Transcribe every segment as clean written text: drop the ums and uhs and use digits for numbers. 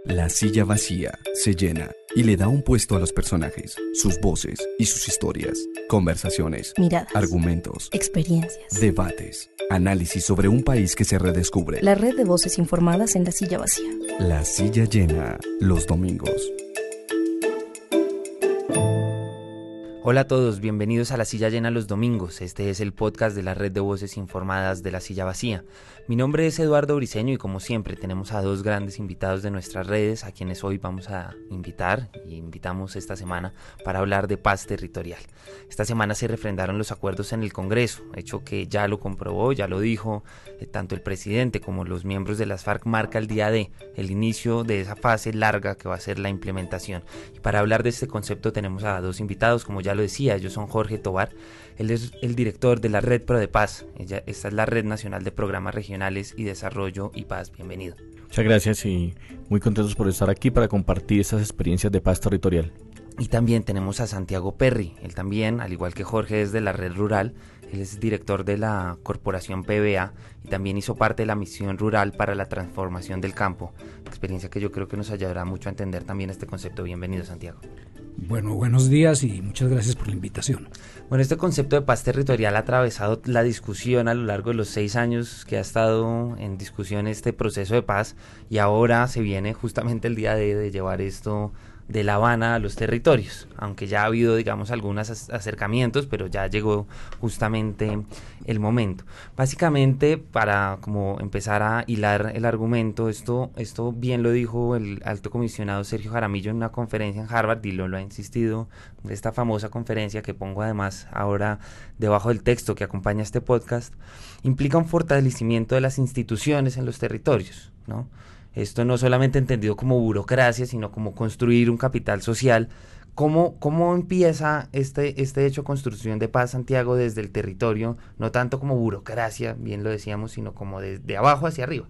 La silla vacía se llena y le da un puesto a los personajes, sus voces y sus historias, conversaciones, miradas, argumentos, experiencias, debates, análisis sobre un país que se redescubre. La red de voces informadas en La Silla Vacía. La silla llena los domingos. Hola a todos, bienvenidos a La Silla Llena los Domingos. Este es el podcast de la red de voces informadas de La Silla Vacía. Mi nombre es Eduardo Briceño y como siempre tenemos a dos grandes invitados de nuestras redes a quienes hoy vamos a invitar y invitamos esta semana para hablar de paz territorial. Esta semana se refrendaron los acuerdos en el Congreso, hecho que ya lo comprobó, ya lo dijo tanto el presidente como los miembros de las FARC, marca el día D, el inicio de esa fase larga que va a ser la implementación. Y para hablar de este concepto tenemos a dos invitados, como ya lo decía, ellos son Jorge Tobar, él es el director de la Red Pro de Paz, esta es la Red Nacional de Programas Regionales y Desarrollo y Paz. Bienvenido. Muchas gracias y muy contentos por estar aquí para compartir estas experiencias de paz territorial. Y también tenemos a Santiago Perry, él también, al igual que Jorge, es de la Red Rural, él es director de la Corporación PBA y también hizo parte de la Misión Rural para la Transformación del Campo, experiencia que yo creo que nos ayudará mucho a entender también este concepto. Bienvenido, Santiago. Bueno, buenos días y muchas gracias por la invitación. Bueno, este concepto de paz territorial ha atravesado la discusión a lo largo de los 6 años que ha estado en discusión este proceso de paz y ahora se viene justamente el día de llevar esto de La Habana a los territorios, aunque ya ha habido, digamos, algunos acercamientos, pero ya llegó justamente el momento. Básicamente, para como empezar a hilar el argumento, esto bien lo dijo el alto comisionado Sergio Jaramillo en una conferencia en Harvard, y lo ha insistido, de esta famosa conferencia que pongo además ahora debajo del texto que acompaña este podcast, implica un fortalecimiento de las instituciones en los territorios, ¿no? Esto no solamente entendido como burocracia, sino como construir un capital social. ¿Cómo empieza este hecho de construcción de paz, Santiago, desde el territorio? No tanto como burocracia, bien lo decíamos, sino como de abajo hacia arriba.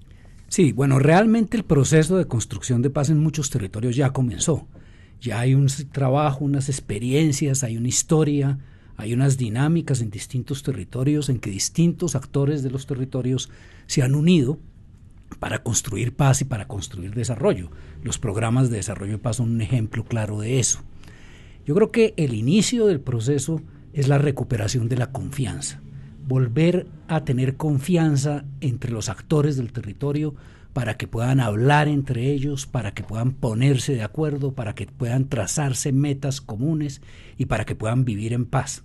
Sí, bueno, realmente el proceso de construcción de paz en muchos territorios ya comenzó. Ya hay un trabajo, unas experiencias, hay una historia, hay unas dinámicas en distintos territorios en que distintos actores de los territorios se han unido para construir paz y para construir desarrollo. Los programas de desarrollo de paz son un ejemplo claro de eso. Yo creo que el inicio del proceso es la recuperación de la confianza, volver a tener confianza entre los actores del territorio para que puedan hablar entre ellos, para que puedan ponerse de acuerdo, para que puedan trazarse metas comunes y para que puedan vivir en paz.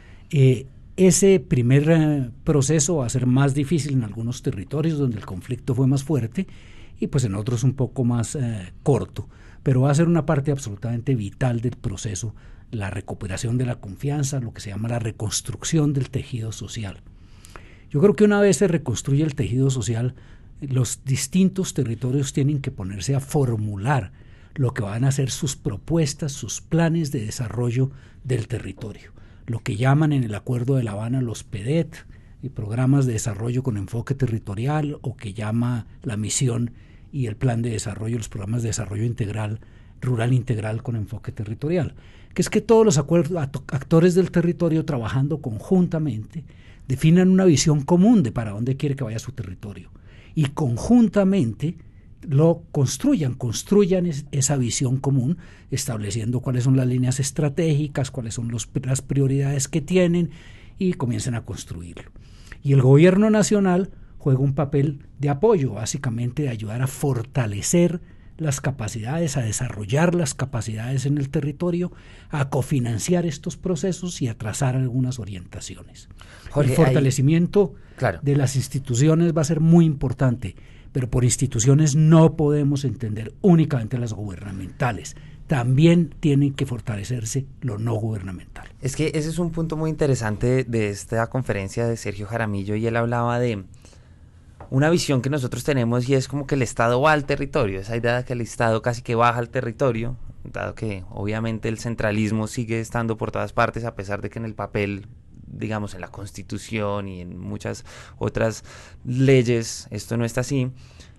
Ese primer proceso va a ser más difícil en algunos territorios donde el conflicto fue más fuerte y pues en otros un poco más corto, pero va a ser una parte absolutamente vital del proceso, la recuperación de la confianza, lo que se llama la reconstrucción del tejido social. Yo creo que una vez se reconstruye el tejido social, los distintos territorios tienen que ponerse a formular lo que van a ser sus propuestas, sus planes de desarrollo del territorio. Lo que llaman en el Acuerdo de La Habana los PEDET, y programas de desarrollo con enfoque territorial, o que llama la misión y el plan de desarrollo, los programas de desarrollo integral, rural integral con enfoque territorial, que es que todos los actores del territorio trabajando conjuntamente definan una visión común de para dónde quiere que vaya su territorio y conjuntamente lo construyan esa visión común, estableciendo cuáles son las líneas estratégicas, cuáles son las prioridades que tienen y comiencen a construirlo. Y el gobierno nacional juega un papel de apoyo, básicamente de ayudar a fortalecer las capacidades, a desarrollar las capacidades en el territorio, a cofinanciar estos procesos y a trazar algunas orientaciones. Jorge, el fortalecimiento de las instituciones va a ser muy importante, pero por instituciones no podemos entender únicamente las gubernamentales. También tienen que fortalecerse lo no gubernamental. Es que ese es un punto muy interesante de esta conferencia de Sergio Jaramillo, y él hablaba de una visión que nosotros tenemos, y es como que el Estado va al territorio, esa idea de que el Estado casi que baja al territorio, dado que obviamente el centralismo sigue estando por todas partes, a pesar de que en el papel, digamos, en la Constitución y en muchas otras leyes esto no está así.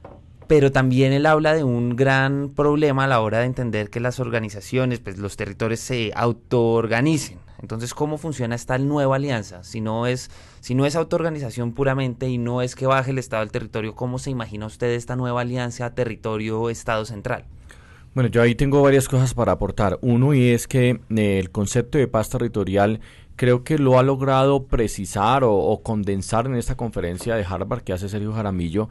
pero también él habla de un gran problema a la hora de entender que las organizaciones, pues los territorios se autoorganicen. Entonces, ¿cómo funciona esta nueva alianza? Si no es autoorganización puramente y no es que baje el Estado del territorio, ¿cómo se imagina usted esta nueva alianza territorio-Estado central? Bueno, yo ahí tengo varias cosas para aportar. Uno, y es que el concepto de paz territorial creo que lo ha logrado precisar o condensar en esta conferencia de Harvard que hace Sergio Jaramillo,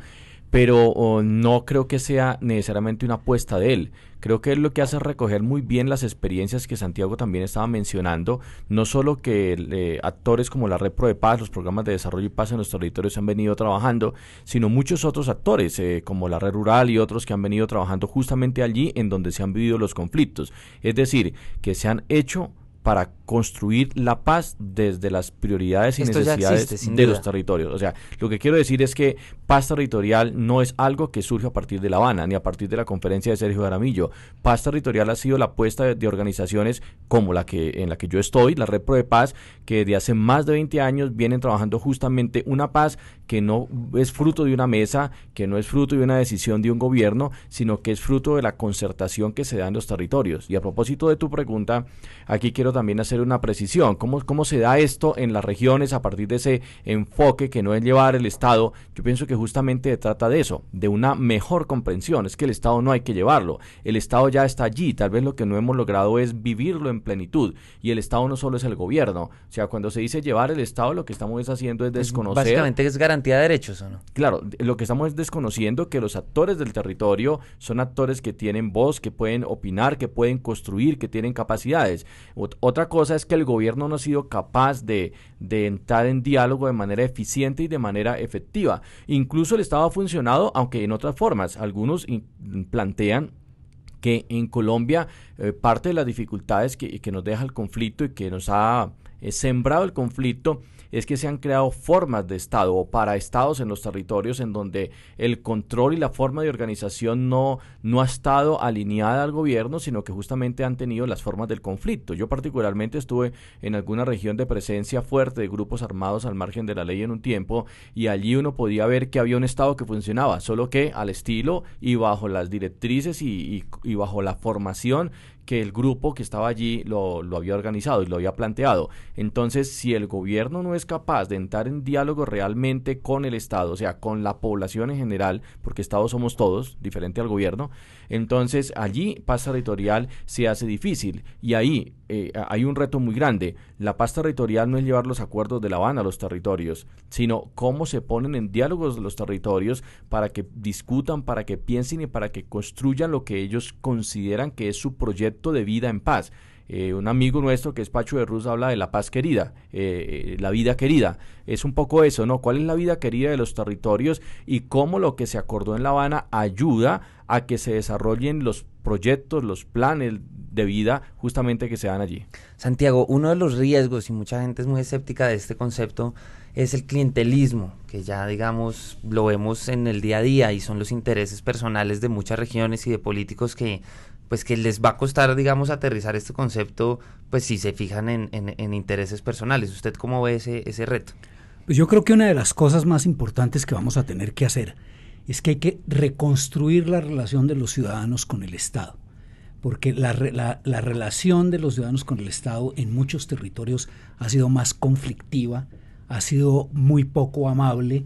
pero no creo que sea necesariamente una apuesta de él. Creo que él lo que hace es recoger muy bien las experiencias que Santiago también estaba mencionando, no solo que actores como la Red Pro de Paz, los programas de desarrollo y paz en los territorios han venido trabajando, sino muchos otros actores como la Red Rural y otros que han venido trabajando justamente allí en donde se han vivido los conflictos. Es decir, que se han hecho para construir la paz desde las prioridades y necesidades de los territorios. O sea, lo que quiero decir es que paz territorial no es algo que surge a partir de La Habana, ni a partir de la conferencia de Sergio Jaramillo. Paz territorial ha sido la apuesta de organizaciones como en la que yo estoy, la Red Pro de Paz, que desde hace más de 20 años vienen trabajando justamente una paz que no es fruto de una mesa, que no es fruto de una decisión de un gobierno, sino que es fruto de la concertación que se da en los territorios. Y a propósito de tu pregunta, aquí quiero también hacer una precisión. ¿Cómo se da esto en las regiones a partir de ese enfoque que no es llevar el Estado? Yo pienso que justamente se trata de eso, de una mejor comprensión. Es que el Estado no hay que llevarlo. El Estado ya está allí. Tal vez lo que no hemos logrado es vivirlo en plenitud. Y el Estado no solo es el gobierno. O sea, cuando se dice llevar el Estado, lo que estamos haciendo es desconocer. Básicamente es garantía de derechos, ¿o no? Claro, lo que estamos es desconociendo que los actores del territorio son actores que tienen voz, que pueden opinar, que pueden construir, que tienen capacidades. Otra cosa es que el gobierno no ha sido capaz de entrar en diálogo de manera eficiente y de manera efectiva. Incluso el Estado ha funcionado, aunque en otras formas. Algunos plantean que en Colombia parte de las dificultades que nos deja el conflicto y que nos ha sembrado el conflicto es que se han creado formas de Estado o paraestados en los territorios en donde el control y la forma de organización no ha estado alineada al gobierno, sino que justamente han tenido las formas del conflicto. Yo particularmente estuve en alguna región de presencia fuerte de grupos armados al margen de la ley en un tiempo, y allí uno podía ver que había un Estado que funcionaba, solo que al estilo y bajo las directrices y bajo la formación que el grupo que estaba allí lo había organizado y lo había planteado. Entonces, si el gobierno no es capaz de entrar en diálogo realmente con el Estado, o sea, con la población en general, porque Estado somos todos, diferente al gobierno, entonces allí paz territorial se hace difícil, y ahí hay un reto muy grande. La paz territorial no es llevar los acuerdos de La Habana a los territorios, sino cómo se ponen en diálogos los territorios para que discutan, para que piensen y para que construyan lo que ellos consideran que es su proyecto de vida en paz. Un amigo nuestro que es Pacho de Ruz habla de la paz querida, la vida querida. Es un poco eso, ¿no? ¿Cuál es la vida querida de los territorios y cómo lo que se acordó en La Habana ayuda a que se desarrollen los proyectos, los planes de vida justamente que se dan allí? Santiago, uno de los riesgos, y mucha gente es muy escéptica de este concepto, es el clientelismo, que ya digamos lo vemos en el día a día, y son los intereses personales de muchas regiones y de políticos que les va a costar, digamos, aterrizar este concepto, pues si se fijan en intereses personales. ¿Usted cómo ve ese reto? Pues yo creo que una de las cosas más importantes que vamos a tener que hacer es que hay que reconstruir la relación de los ciudadanos con el Estado, porque la relación de los ciudadanos con el Estado en muchos territorios ha sido más conflictiva, ha sido muy poco amable,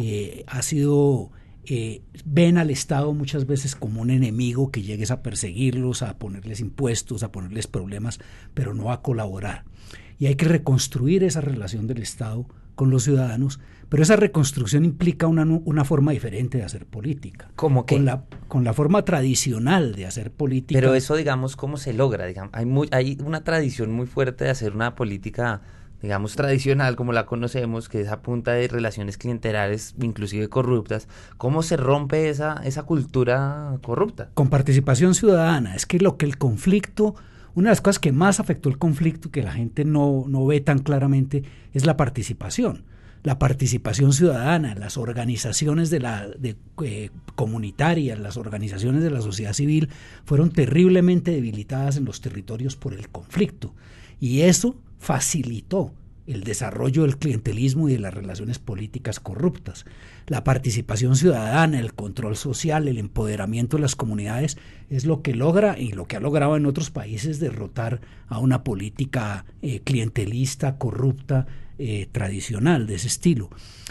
ven al Estado muchas veces como un enemigo que llegues a perseguirlos, a ponerles impuestos, a ponerles problemas, pero no a colaborar. Y hay que reconstruir esa relación del Estado con los ciudadanos, pero esa reconstrucción implica una forma diferente de hacer política. ¿Cómo qué? Con la forma tradicional de hacer política. Pero eso, digamos, ¿cómo se logra? Digamos, hay una tradición muy fuerte de hacer una política, digamos, tradicional, como la conocemos, que es a punta de relaciones clientelares, inclusive corruptas. ¿Cómo se rompe esa cultura corrupta? Con participación ciudadana. Es que el conflicto, una de las cosas que más afectó el conflicto, que la gente no ve tan claramente, es la participación. La participación ciudadana, las organizaciones comunitarias, las organizaciones de la sociedad civil fueron terriblemente debilitadas en los territorios por el conflicto. Y eso facilitó el desarrollo del clientelismo y de las relaciones políticas corruptas. La participación ciudadana, el control social, el empoderamiento de las comunidades es lo que logra y lo que ha logrado en otros países derrotar a una política clientelista, corrupta, tradicional de ese estilo.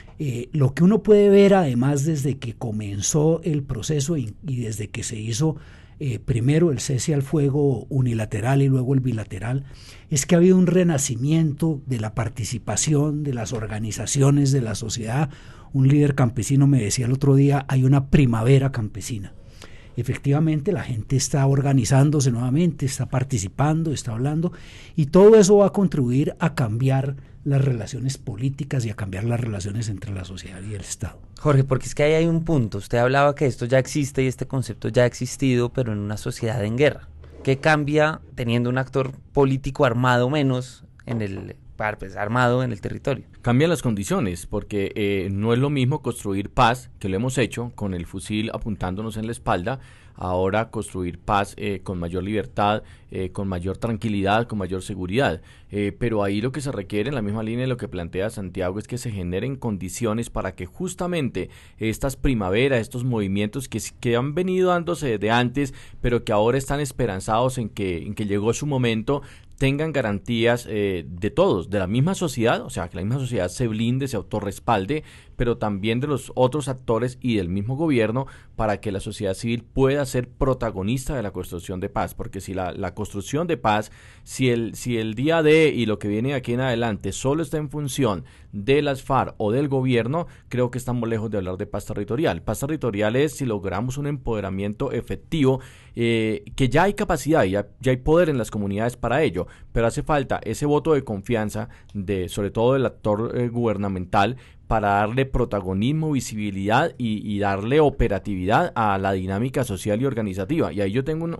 Lo que uno puede ver además desde que comenzó el proceso y desde que se hizo primero el cese al fuego unilateral y luego el bilateral, es que ha habido un renacimiento de la participación de las organizaciones de la sociedad. Un líder campesino me decía el otro día, hay una primavera campesina. Efectivamente, la gente está organizándose nuevamente, está participando, está hablando, y todo eso va a contribuir a cambiar las relaciones políticas y a cambiar las relaciones entre la sociedad y el Estado. Jorge, porque es que ahí hay un punto. Usted hablaba que esto ya existe y este concepto ya ha existido, pero en una sociedad en guerra. ¿Qué cambia teniendo un actor político armado menos armado en el territorio? Cambian las condiciones, porque no es lo mismo construir paz, que lo hemos hecho, con el fusil apuntándonos en la espalda, ahora construir paz con mayor libertad, con mayor tranquilidad, con mayor seguridad. Pero ahí lo que se requiere, en la misma línea de lo que plantea Santiago, es que se generen condiciones para que justamente estas primaveras, estos movimientos que han venido dándose desde antes, pero que ahora están esperanzados en que llegó su momento, tengan garantías de todos, de la misma sociedad, o sea, que la misma sociedad se blinde, se autorrespalde, pero también de los otros actores y del mismo gobierno, para que la sociedad civil pueda ser protagonista de la construcción de paz, porque si la construcción de paz, si el día de y lo que viene aquí en adelante solo está en función de las FARC o del gobierno, creo que estamos lejos de hablar de paz territorial. Paz territorial es si logramos un empoderamiento efectivo, que ya hay capacidad, ya hay poder en las comunidades para ello, pero hace falta ese voto de confianza sobre todo del actor gubernamental, para darle protagonismo, visibilidad y darle operatividad a la dinámica social y organizativa. Y ahí yo tengo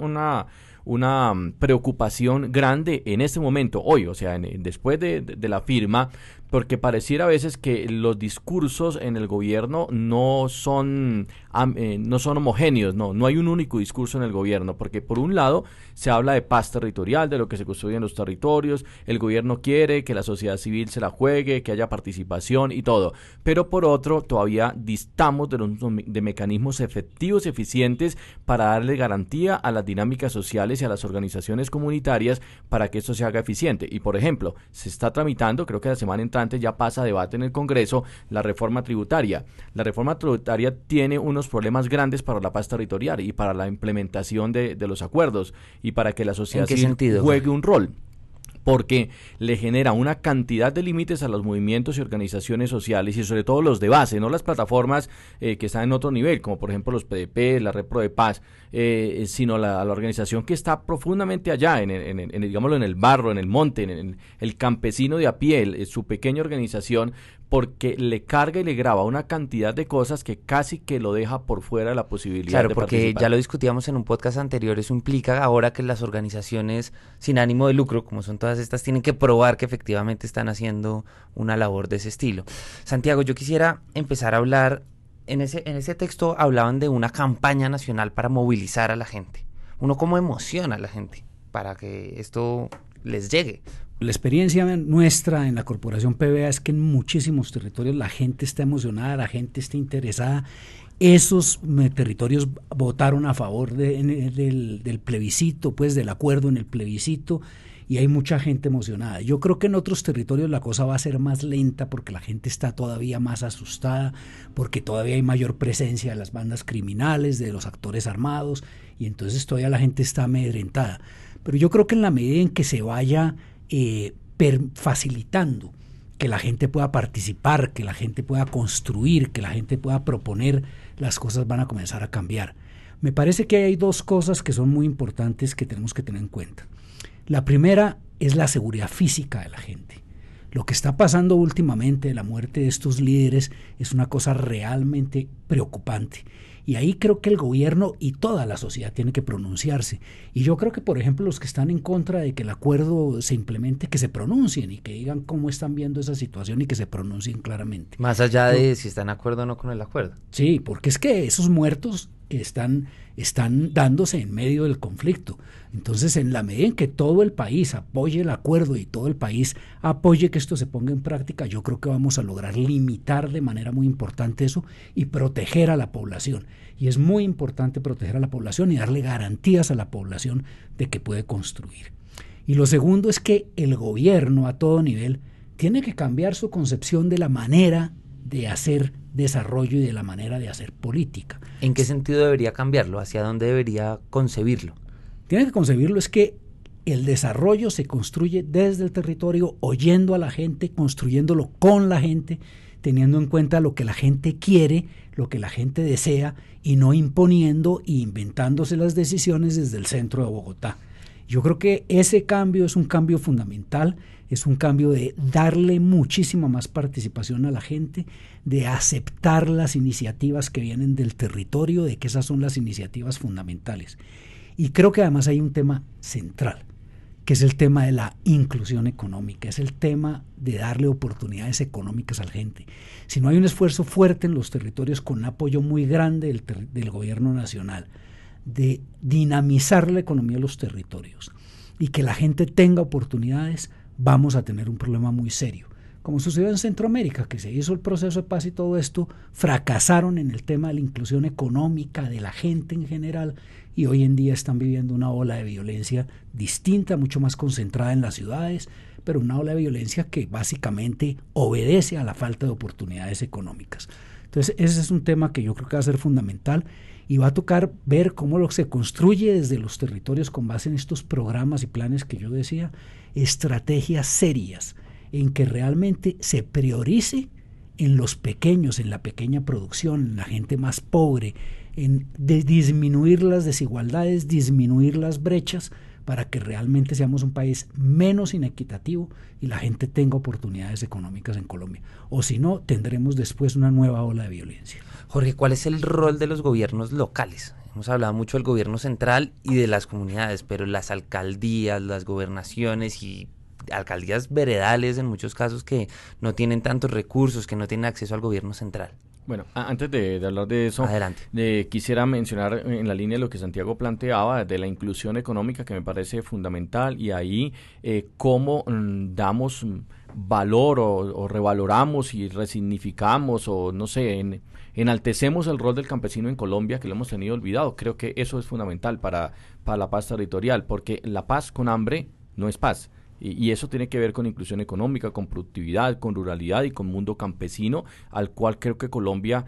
una preocupación grande en este momento, hoy, o sea, después de la firma, porque pareciera a veces que los discursos en el gobierno no son homogéneos, no hay un único discurso en el gobierno, porque por un lado se habla de paz territorial, de lo que se construye en los territorios, el gobierno quiere que la sociedad civil se la juegue, que haya participación y todo, pero por otro todavía distamos de mecanismos efectivos y eficientes para darle garantía a las dinámicas sociales y a las organizaciones comunitarias para que esto se haga eficiente. Y por ejemplo, se está tramitando, creo que la semana entrante ya pasa a debate en el Congreso, la reforma tributaria. La reforma tributaria tiene unos problemas grandes para la paz territorial y para la implementación de los acuerdos y para que la sociedad civil juegue un rol, porque le genera una cantidad de límites a los movimientos y organizaciones sociales y sobre todo los de base, no las plataformas que están en otro nivel, como por ejemplo los PDP, la Red Pro de Paz, sino la organización que está profundamente allá, digámoslo, en el barro, en el monte, en el campesino de a pie, su pequeña organización, porque le carga y le graba una cantidad de cosas que casi que lo deja por fuera de la posibilidad de participar. Claro, porque ya lo discutíamos en un podcast anterior, eso implica ahora que las organizaciones sin ánimo de lucro, como son todas estas, tienen que probar que efectivamente están haciendo una labor de ese estilo. Santiago, yo quisiera empezar a hablar, en ese texto hablaban de una campaña nacional para movilizar a la gente. ¿Uno cómo emociona a la gente para que esto les llegue? La experiencia nuestra en la Corporación PBA es que en muchísimos territorios la gente está emocionada, la gente está interesada. Esos territorios votaron a favor del plebiscito, pues del acuerdo en el plebiscito, y hay mucha gente emocionada. Yo creo que en otros territorios la cosa va a ser más lenta porque la gente está todavía más asustada, porque todavía hay mayor presencia de las bandas criminales, de los actores armados, y entonces todavía la gente está amedrentada. Pero yo creo que en la medida en que se vaya facilitando que la gente pueda participar, que la gente pueda construir, que la gente pueda proponer, las cosas van a comenzar a cambiar. Me parece que hay dos cosas que son muy importantes que tenemos que tener en cuenta. La primera es la seguridad física de la gente. Lo que está pasando últimamente, la muerte de estos líderes, es una cosa realmente preocupante. Y ahí creo que el gobierno y toda la sociedad tiene que pronunciarse. Y yo creo que, por ejemplo, los que están en contra de que el acuerdo se implemente, que se pronuncien y que digan cómo están viendo esa situación y que se pronuncien claramente. Más allá de si están de acuerdo o no con el acuerdo. Sí, porque es que esos muertos están dándose en medio del conflicto. Entonces, en la medida en que todo el país apoye el acuerdo y todo el país apoye que esto se ponga en práctica, yo creo que vamos a lograr limitar de manera muy importante eso y proteger a la población. Y es muy importante proteger a la población y darle garantías a la población de que puede construir. Y lo segundo es que el gobierno a todo nivel tiene que cambiar su concepción de la manera de hacer desarrollo y de la manera de hacer política. ¿En qué sentido debería cambiarlo? ¿Hacia dónde debería concebirlo? Tiene que concebirlo es que el desarrollo se construye desde el territorio, oyendo a la gente, construyéndolo con la gente, teniendo en cuenta lo que la gente quiere, lo que la gente desea, y no imponiendo e inventándose las decisiones desde el centro de Bogotá. Yo creo que ese cambio es un cambio fundamental, es un cambio de darle muchísima más participación a la gente, de aceptar las iniciativas que vienen del territorio, de que esas son las iniciativas fundamentales. Y creo que además hay un tema central, que es el tema de la inclusión económica, es el tema de darle oportunidades económicas a la gente. Si no hay un esfuerzo fuerte en los territorios con un apoyo muy grande del gobierno nacional, de dinamizar la economía de los territorios y que la gente tenga oportunidades, vamos a tener un problema muy serio. Como sucedió en Centroamérica, que se hizo el proceso de paz y todo esto, fracasaron en el tema de la inclusión económica de la gente en general, y hoy en día están viviendo una ola de violencia distinta, mucho más concentrada en las ciudades, pero una ola de violencia que básicamente obedece a la falta de oportunidades económicas. Entonces ese es un tema que yo creo que va a ser fundamental, y va a tocar ver cómo se construye desde los territorios con base en estos programas y planes que yo decía, estrategias serias en que realmente se priorice en los pequeños, en la pequeña producción, en la gente más pobre, en disminuir las desigualdades, disminuir las brechas, para que realmente seamos un país menos inequitativo y la gente tenga oportunidades económicas en Colombia. O si no, tendremos después una nueva ola de violencia. Jorge, ¿cuál es el rol de los gobiernos locales? Hemos hablado mucho del gobierno central y de las comunidades, pero las alcaldías, las gobernaciones y alcaldías veredales en muchos casos que no tienen tantos recursos, que no tienen acceso al gobierno central. Bueno, antes de hablar de eso, quisiera mencionar en la línea de lo que Santiago planteaba, de la inclusión económica, que me parece fundamental, y ahí cómo damos valor o revaloramos y resignificamos o no sé, enaltecemos el rol del campesino en Colombia, que lo hemos tenido olvidado. Creo que eso es fundamental para la paz territorial, porque la paz con hambre no es paz. Y eso tiene que ver con inclusión económica, con productividad, con ruralidad y con mundo campesino, al cual creo que Colombia,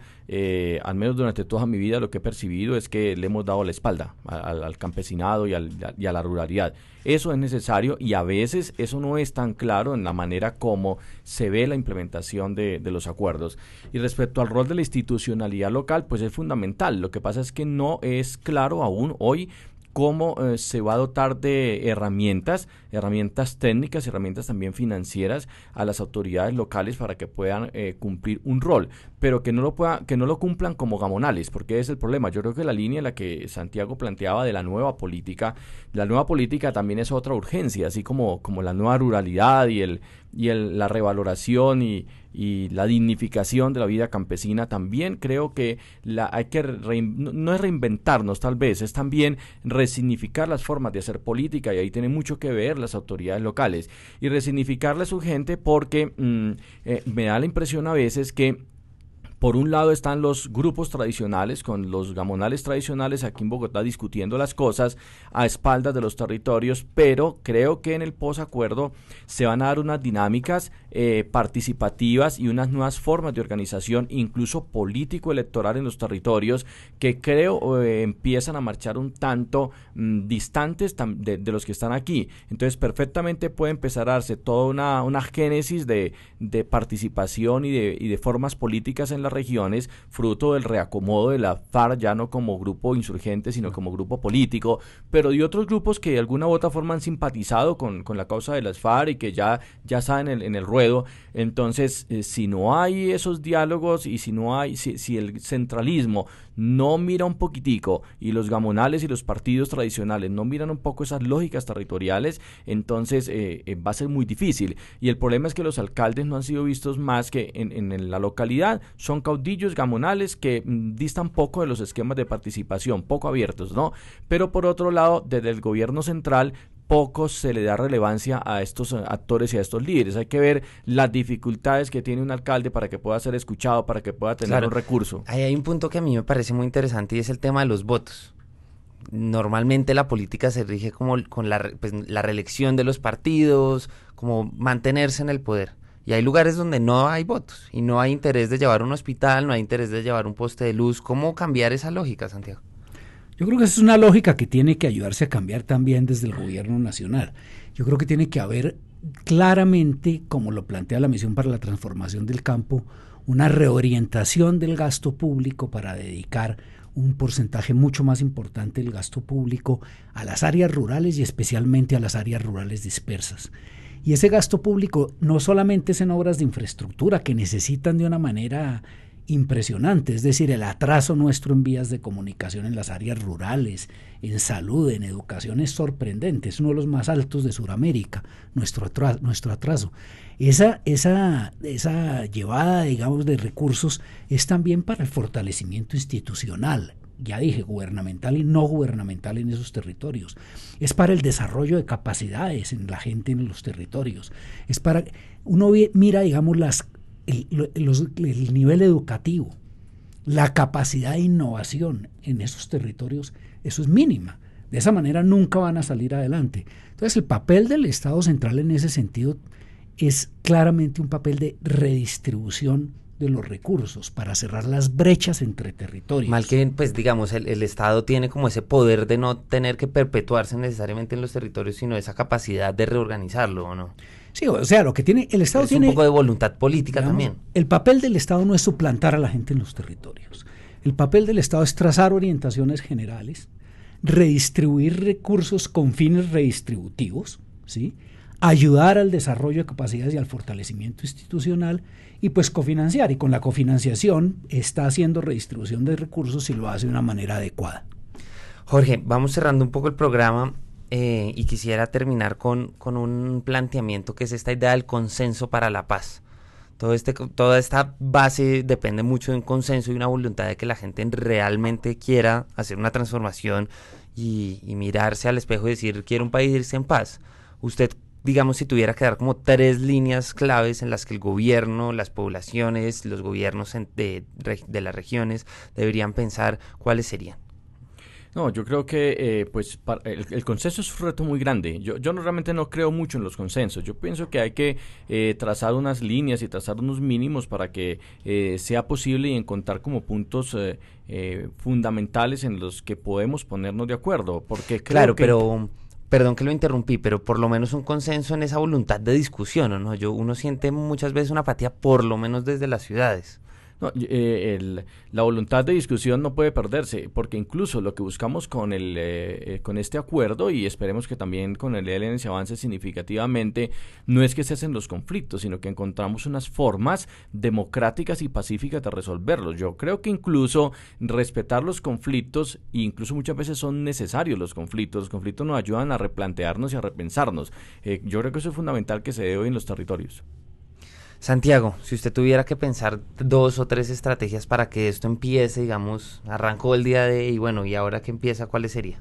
al menos durante toda mi vida, lo que he percibido es que le hemos dado la espalda al campesinado y a la ruralidad. Eso es necesario, y a veces eso no es tan claro en la manera como se ve la implementación de los acuerdos. Y respecto al rol de la institucionalidad local, pues es fundamental. Lo que pasa es que no es claro aún hoy cómo se va a dotar de herramientas técnicas, herramientas también financieras a las autoridades locales para que puedan cumplir un rol, pero que no lo cumplan como gamonales, porque ese es el problema. Yo creo que la línea en la que Santiago planteaba de la nueva política también es otra urgencia, así como la nueva ruralidad y la revaloración y la dignificación de la vida campesina. También creo que hay que no es reinventarnos, tal vez, es también resignificar las formas de hacer política, y ahí tiene mucho que ver las autoridades locales y resignificarle a su gente, porque me da la impresión a veces que por un lado están los grupos tradicionales, con los gamonales tradicionales aquí en Bogotá discutiendo las cosas a espaldas de los territorios, pero creo que en el posacuerdo se van a dar unas dinámicas participativas y unas nuevas formas de organización, incluso político-electoral en los territorios, que creo empiezan a marchar un tanto distantes de los que están aquí. Entonces perfectamente puede empezar a darse toda una génesis de participación y de formas políticas en las regiones, fruto del reacomodo de la FARC, ya no como grupo insurgente, sino como grupo político, pero de otros grupos que de alguna u otra forma han simpatizado con la causa de las FARC y que ya están en el ruedo. Entonces, si no hay esos diálogos y si el centralismo no mira un poquitico, y los gamonales y los partidos tradicionales no miran un poco esas lógicas territoriales, entonces va a ser muy difícil. Y el problema es que los alcaldes no han sido vistos más que en la localidad, son son caudillos gamonales que distan poco de los esquemas de participación, poco abiertos, ¿no? Pero por otro lado, desde el gobierno central, poco se le da relevancia a estos actores y a estos líderes. Hay que ver las dificultades que tiene un alcalde para que pueda ser escuchado, para que pueda tener un recurso. Ahí hay un punto que a mí me parece muy interesante y es el tema de los votos. Normalmente la política se rige como con la reelección de los partidos, como mantenerse en el poder. Y hay lugares donde no hay votos y no hay interés de llevar un hospital, no hay interés de llevar un poste de luz. ¿Cómo cambiar esa lógica, Santiago? Yo creo que esa es una lógica que tiene que ayudarse a cambiar también desde el gobierno nacional. Yo creo que tiene que haber claramente, como lo plantea la Misión para la Transformación del Campo, una reorientación del gasto público para dedicar un porcentaje mucho más importante del gasto público a las áreas rurales y especialmente a las áreas rurales dispersas. Y ese gasto público no solamente es en obras de infraestructura que necesitan de una manera impresionante, es decir, el atraso nuestro en vías de comunicación en las áreas rurales, en salud, en educación es sorprendente, es uno de los más altos de Sudamérica, nuestro atraso. Esa llevada, digamos, de recursos es también para el fortalecimiento institucional, ya dije, gubernamental y no gubernamental en esos territorios. Es para el desarrollo de capacidades en la gente en los territorios. Es para, uno mira, digamos, el nivel educativo, la capacidad de innovación en esos territorios, eso es mínima. De esa manera nunca van a salir adelante. Entonces el papel del Estado central en ese sentido es claramente un papel de redistribución de los recursos para cerrar las brechas entre territorios. Mal que bien, pues digamos, el Estado tiene como ese poder de no tener que perpetuarse necesariamente en los territorios, sino esa capacidad de reorganizarlo, ¿o no? Sí, o sea, lo que tiene el Estado tiene un poco de voluntad política, digamos, también. El papel del Estado no es suplantar a la gente en los territorios. El papel del Estado es trazar orientaciones generales, redistribuir recursos con fines redistributivos, ¿sí? Ayudar al desarrollo de capacidades y al fortalecimiento institucional y pues cofinanciar. Y con la cofinanciación está haciendo redistribución de recursos y lo hace de una manera adecuada. Jorge, vamos cerrando un poco el programa. Y quisiera terminar con un planteamiento que es esta idea del consenso para la paz. Toda esta base depende mucho de un consenso y una voluntad de que la gente realmente quiera hacer una transformación y mirarse al espejo y decir, quiero un país en paz. Usted, digamos, si tuviera que dar como 3 líneas claves en las que el gobierno, las poblaciones, los gobiernos de las regiones deberían pensar, ¿cuáles serían? No, yo creo que el consenso es un reto muy grande. Yo realmente no creo mucho en los consensos. Yo pienso que hay que trazar unas líneas y trazar unos mínimos para que sea posible y encontrar como puntos fundamentales en los que podemos ponernos de acuerdo. Porque creo pero perdón que lo interrumpí, pero por lo menos un consenso en esa voluntad de discusión, ¿no? Uno siente muchas veces una apatía, por lo menos desde las ciudades. No, la voluntad de discusión no puede perderse, porque incluso lo que buscamos con este acuerdo, y esperemos que también con el ELN se avance significativamente, no es que cesen los conflictos, sino que encontramos unas formas democráticas y pacíficas de resolverlos. Yo creo que incluso respetar los conflictos, e incluso muchas veces son necesarios los conflictos nos ayudan a replantearnos y a repensarnos. Yo creo que eso es fundamental que se dé hoy en los territorios. Santiago, si usted tuviera que pensar 2 o 3 estrategias para que esto empiece, digamos, arrancó el día de y bueno, y ahora que empieza, ¿cuáles serían?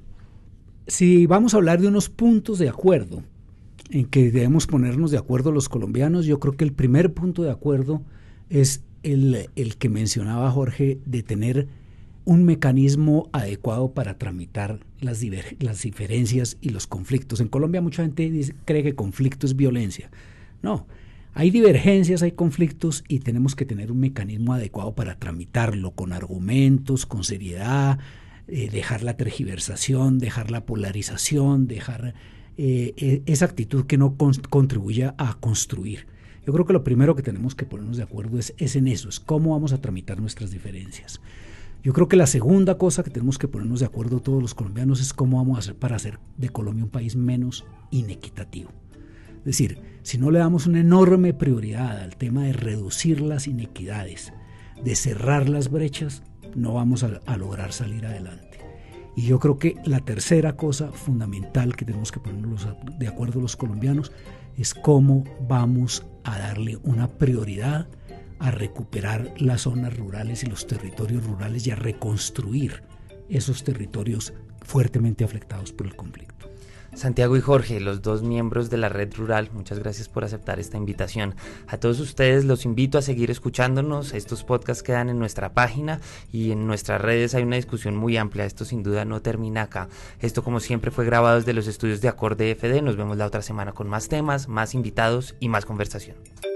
Si vamos a hablar de unos puntos de acuerdo en que debemos ponernos de acuerdo los colombianos, yo creo que el primer punto de acuerdo es el que mencionaba Jorge, de tener un mecanismo adecuado para tramitar las diferencias y los conflictos. En Colombia mucha gente cree que conflicto es violencia. No. Hay divergencias, hay conflictos y tenemos que tener un mecanismo adecuado para tramitarlo con argumentos, con seriedad, dejar la tergiversación, dejar la polarización, dejar esa actitud que no contribuya a construir. Yo creo que lo primero que tenemos que ponernos de acuerdo es en eso, es cómo vamos a tramitar nuestras diferencias. Yo creo que la segunda cosa que tenemos que ponernos de acuerdo todos los colombianos es cómo vamos a hacer para hacer de Colombia un país menos inequitativo. Es decir, si no le damos una enorme prioridad al tema de reducir las inequidades, de cerrar las brechas, no vamos a lograr salir adelante. Y yo creo que la tercera cosa fundamental que tenemos que ponernos de acuerdo los colombianos es cómo vamos a darle una prioridad a recuperar las zonas rurales y los territorios rurales y a reconstruir esos territorios fuertemente afectados por el conflicto. Santiago y Jorge, los dos miembros de la Red Rural, muchas gracias por aceptar esta invitación. A todos ustedes los invito a seguir escuchándonos. Estos podcasts quedan en nuestra página y en nuestras redes hay una discusión muy amplia. Esto sin duda no termina acá. Esto, como siempre, fue grabado desde los estudios de Acorde FD. Nos vemos la otra semana con más temas, más invitados y más conversación.